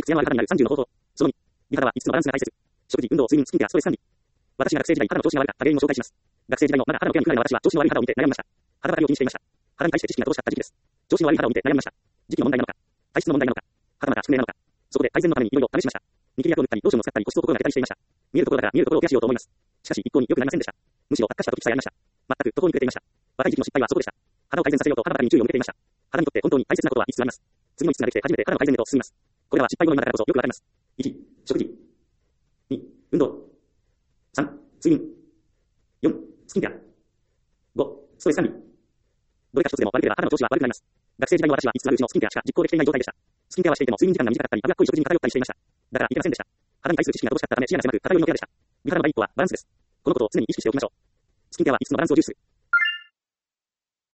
艶のある肌になる30の方法。その2、美肌は5つのバランスが大切。食事、運動、睡眠、スキンケア、ストレス管理。私が学生時代肌の調子が悪かった原因を紹介します。学生時代のまだ肌のケアに不慣れな私は調子の悪い肌を見て悩みました。肌ばかりを気にしていました。肌に対して知識が乏しかった時期です。調子の悪い肌を見て悩みました。時期の問題なのか、体質の問題なのか、肌なのか宿命なのか。そこで改善のためにいろいろ試しました。ニキビ薬を塗ったり、ローションを使ったり、保湿を心がけたりしていました。見えるところだから見えるところをケアしようと思います。しかし一向に良くなりませんでした。むしろ悪化した時さえありました。全く途方に暮れていました。若い時期の失敗はそこでした。肌を改善させようと肌ばかりに注意を向けていました。肌にとって本当に大切なことは5つあります。次の5つができて初めて肌の改善へと進みます。これらは失敗後の今だからこそよくわかります。1、食事。2、運動。3、睡眠。4、スキンケア。5、ストレス管理。どれか一つでも悪ければ肌の調子は悪くなります。学生時代の私は5つあるうちのスキンケアしか実行できていない状態でした。スキンケアはしていても睡眠時間が短かったり、脂っこい食事に偏ったりしていました。だからいけませんでした。肌に対する知識が乏しかったため視野が狭く偏りのケアでした。美肌の第一歩はバランスです。このことを常に意識しておきましょう。スキンケアは5つのバランスを重視する。